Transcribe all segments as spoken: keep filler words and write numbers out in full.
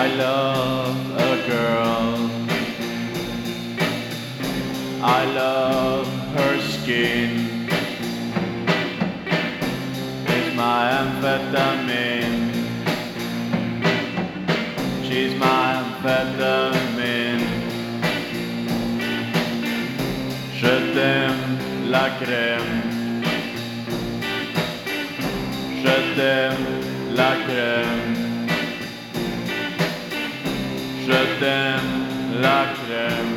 love a girl. I love her skin. It's my amphetamine. She's my amphetamine. Je t'aime la crème. Je t'aime la crème. Je t'aime la crème.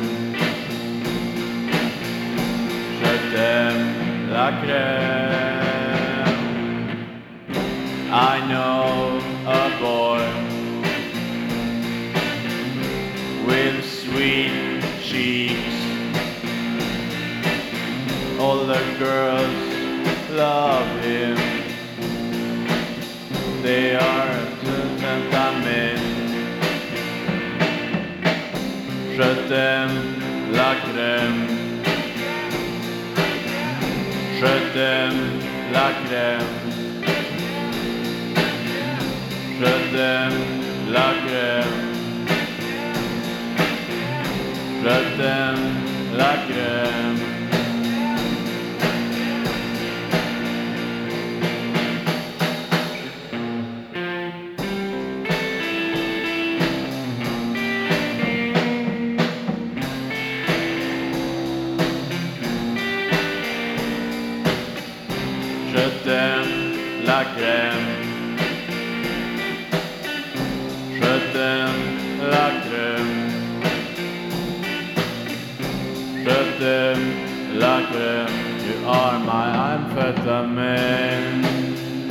Je t'aime la crème. I know a boy with sweet cheeks. All the girls love him. They are amphetamine. Je t'aime la crème. Je t'aime la crème. Je t'aime la crème. Je t'aime la crème. Je t'aime la crème. Je t'aime la crème. Je t'aime la crème. You are my amphetamine.